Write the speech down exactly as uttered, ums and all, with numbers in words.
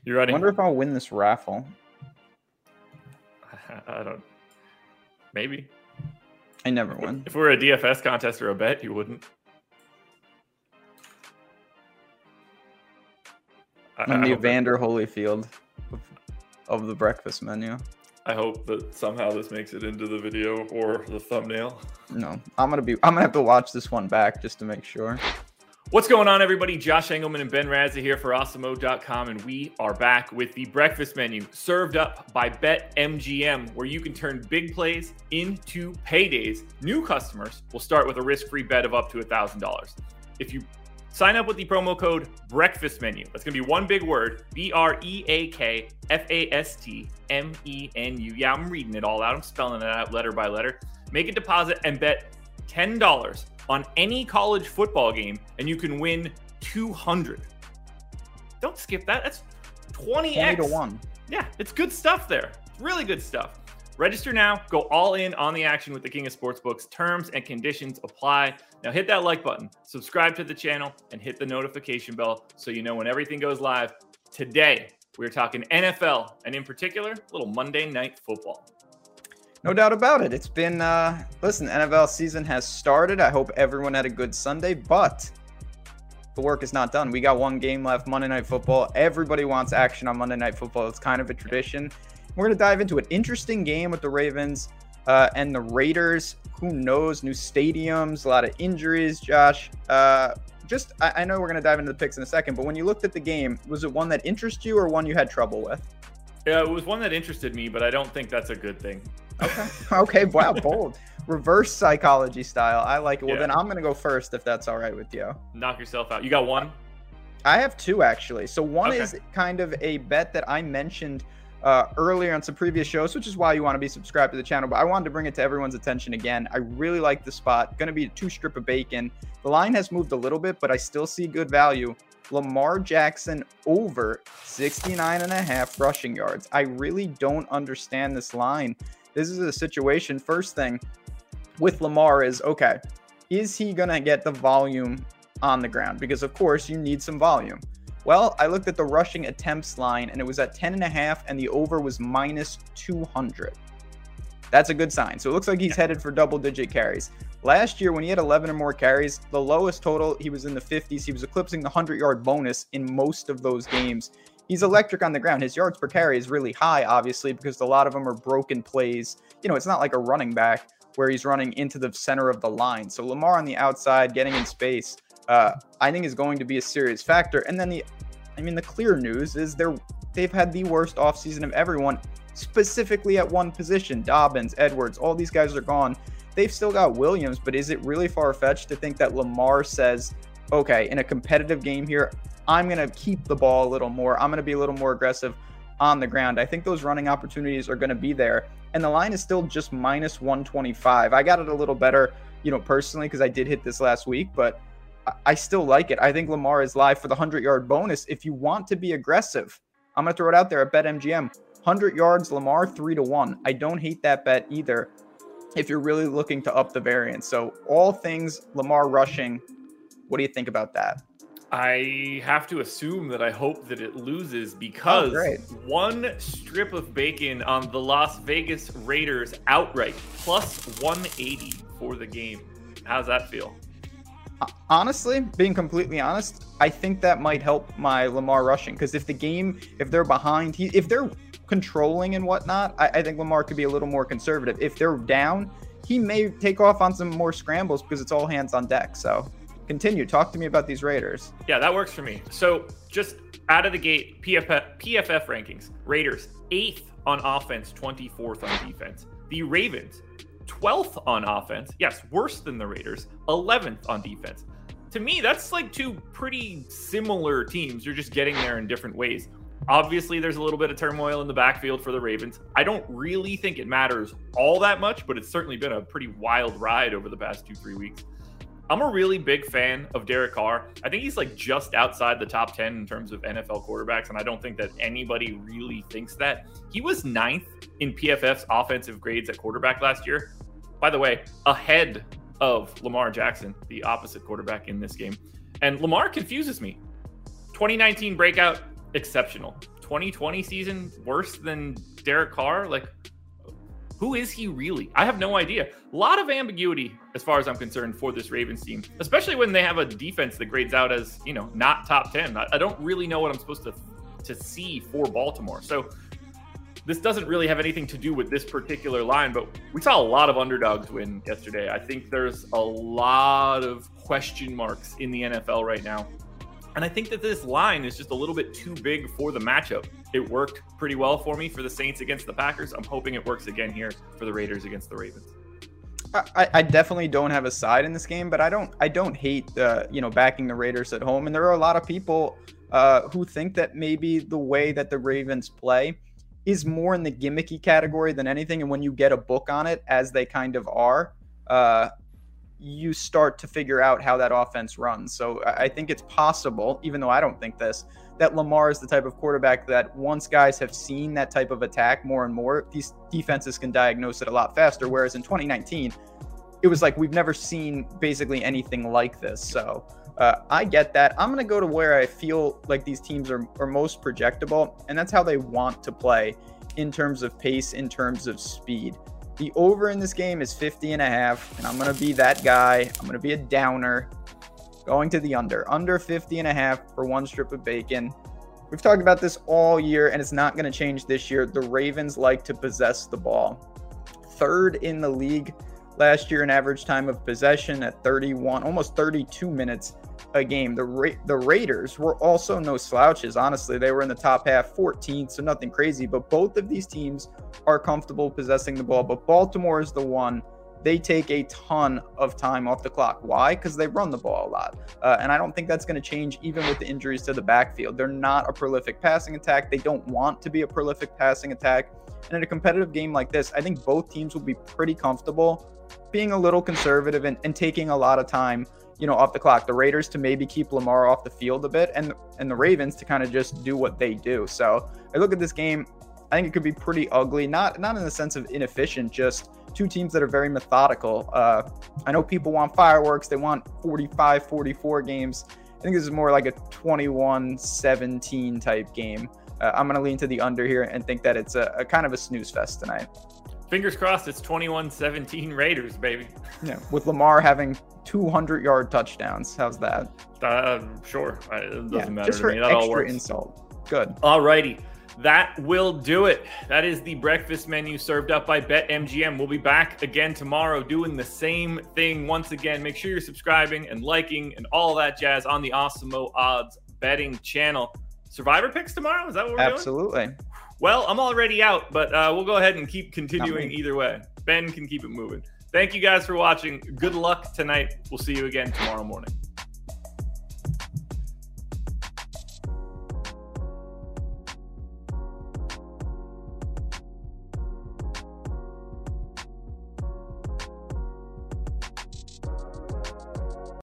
You ready? I wonder if I'll win this raffle. I don't. Maybe. I never win. If we were a D F S contest or a bet, you wouldn't. I'm the Evander Holyfield of, of the breakfast menu. I hope that somehow this makes it into the video or the thumbnail. No, I'm gonna be. I'm gonna have to watch this one back just to make sure. What's going on, everybody? Josh Engelman and Ben Razza here for Awesemo dot com, and we are back with the breakfast menu served up by BetMGM, where you can turn big plays into paydays. New customers will start with a risk-free bet of up to one thousand dollars. If you sign up with the promo code BREAKFASTMENU, that's going to be one big word, B R E A K F A S T M E N U. Yeah, I'm reading it all out. I'm spelling it out letter by letter. Make a deposit and bet ten dollars on any college football game, and you can win two hundred dollars. Don't skip that. That's twenty X. twenty to one. Yeah, it's good stuff there. It's really good stuff. Register now. Go all in on the action with the King of Sportsbooks. Terms and conditions apply. Now hit that like button, subscribe to the channel, and hit the notification bell so you know when everything goes live. Today, we're talking N F L, and in particular, a little Monday Night Football. No doubt about it. It's been, uh, listen, N F L season has started. I hope everyone had a good Sunday, but the work is not done. We got one game left, Monday Night Football. Everybody wants action on Monday Night Football. It's kind of a tradition. We're going to dive into an interesting game with the Ravens uh, and the Raiders. Who knows? New stadiums, a lot of injuries, Josh. Uh, just, I, I know we're going to dive into the picks in a second, but when you looked at the game, was it one that interested you or one you had trouble with? Yeah, it was one that interested me, but I don't think that's a good thing. Okay. Okay. Wow. Bold. Reverse psychology style. I like it. Well, yeah. Then I'm going to go first if that's all right with you. Knock yourself out. You got one? I have two, actually. So one Okay. is kind of a bet that I mentioned uh, earlier on some previous shows, which is why you want to be subscribed to the channel. But I wanted to bring it to everyone's attention again. I really like the spot. Going to be a two strip of bacon. The line has moved a little bit, but I still see good value. Lamar Jackson over sixty-nine and a half rushing yards. I really don't understand this line. This is a situation. First thing with Lamar is, okay, is he going to get the volume on the ground? Because, of course, you need some volume. Well, I looked at the rushing attempts line, and it was at ten and a half, and the over was minus two hundred. That's a good sign. So it looks like he's headed for double-digit carries. Last year, when he had eleven or more carries, the lowest total, he was in the fifties. He was eclipsing the hundred-yard bonus in most of those games. He's electric on the ground. His yards per carry is really high, obviously, because a lot of them are broken plays. You know, it's not like a running back where he's running into the center of the line. So Lamar on the outside, getting in space, uh, I think is going to be a serious factor. And then the, I mean, the clear news is they're, they've had the worst offseason of everyone, specifically at one position. Dobbins, Edwards, all these guys are gone. They've still got Williams, but is it really far-fetched to think that Lamar says, okay, in a competitive game here, I'm going to keep the ball a little more. I'm going to be a little more aggressive on the ground. I think those running opportunities are going to be there. And the line is still just minus one twenty-five. I got it a little better, you know, personally, because I did hit this last week, but I still like it. I think Lamar is live for the hundred-yard bonus. If you want to be aggressive, I'm going to throw it out there at BetMGM. one hundred yards, Lamar, three to one. I don't hate that bet either if you're really looking to up the variance. So all things Lamar rushing, what do you think about that? I have to assume that I hope that it loses because oh, one strip of bacon on the Las Vegas Raiders outright, plus one eighty for the game. How's that feel? Honestly, being completely honest, I think that might help my Lamar rushing, because if the game, if they're behind, he, if they're controlling and whatnot, I, I think Lamar could be a little more conservative. If they're down, he may take off on some more scrambles because it's all hands on deck. So continue. Talk to me about these Raiders. Yeah, that works for me. So just out of the gate, P F F, P F F rankings, Raiders, eighth on offense, twenty-fourth on defense. The Ravens, twelfth on offense. Yes, worse than the Raiders, eleventh on defense. To me, that's like two pretty similar teams. You're just getting there in different ways. Obviously, there's a little bit of turmoil in the backfield for the Ravens. I don't really think it matters all that much, but it's certainly been a pretty wild ride over the past two, three weeks. I'm a really big fan of Derek Carr. I think he's like just outside the top ten in terms of N F L quarterbacks, and I don't think that anybody really thinks that. He was ninth in P F F's offensive grades at quarterback last year. By the way, ahead of Lamar Jackson, the opposite quarterback in this game. And Lamar confuses me. twenty nineteen breakout, exceptional. twenty twenty season worse than Derek Carr? Like, who is he really? I have no idea. A lot of ambiguity as far as I'm concerned for this Ravens team, especially when they have a defense that grades out as, you know, not top ten. I, I don't really know what I'm supposed to to see for Baltimore. So this doesn't really have anything to do with this particular line, but we saw a lot of underdogs win yesterday. I think there's a lot of question marks in the N F L right now. And I think that this line is just a little bit too big for the matchup. It worked pretty well for me for the Saints against the Packers. I'm hoping it works again here for the Raiders against the Ravens. I, I definitely don't have a side in this game, but I don't I don't hate the you know backing the Raiders at home. And there are a lot of people uh, who think that maybe the way that the Ravens play is more in the gimmicky category than anything. And when you get a book on it, as they kind of are, uh, you start to figure out how that offense runs. So I think it's possible, even though I don't think this, that Lamar is the type of quarterback that once guys have seen that type of attack more and more, these defenses can diagnose it a lot faster. Whereas in twenty nineteen, it was like we've never seen basically anything like this. So uh, I get that. I'm going to go to where I feel like these teams are, are most projectable, and that's how they want to play in terms of pace, in terms of speed. The over in this game is fifty and a half, and I'm going to be that guy. I'm going to be a downer, going to the under. Under fifty and a half for one strip of bacon. We've talked about this all year, and it's not going to change this year. The Ravens like to possess the ball. Third in the league last year in average time of possession at thirty-one, almost thirty-two minutes a game. The Ra- the Raiders were also no slouches. Honestly, they were in the top half, fourteenth, so nothing crazy. But both of these teams are comfortable possessing the ball. But Baltimore is the one. They take a ton of time off the clock. Why? Because they run the ball a lot. Uh, and I don't think that's going to change even with the injuries to the backfield. They're not a prolific passing attack. They don't want to be a prolific passing attack. And in a competitive game like this, I think both teams will be pretty comfortable being a little conservative and, and taking a lot of time, you know, off the clock. The Raiders to maybe keep Lamar off the field a bit, and, and the Ravens to kind of just do what they do. So I look at this game, I think it could be pretty ugly, not, not in the sense of inefficient, just two teams that are very methodical. Uh, I know people want fireworks. They want forty-five, forty-four games. I think this is more like a twenty-one seventeen type game. Uh, I'm going to lean to the under here and think that it's a, a kind of a snooze fest tonight. Fingers crossed it's twenty-one seventeen Raiders, baby. Yeah, with Lamar having two hundred yard touchdowns. How's that? Uh, sure. It doesn't yeah, matter just to for me. That extra all works. Insult. Good. All righty. That will do it. That is the breakfast menu served up by BetMGM. We'll be back again tomorrow doing the same thing once again. Make sure you're subscribing and liking and all that jazz on the Awesemo Odds betting channel. Survivor picks tomorrow? Is that what we're Absolutely. doing? Absolutely. Well, I'm already out, but uh, we'll go ahead and keep continuing either way. Ben can keep it moving. Thank you guys for watching. Good luck tonight. We'll see you again tomorrow morning.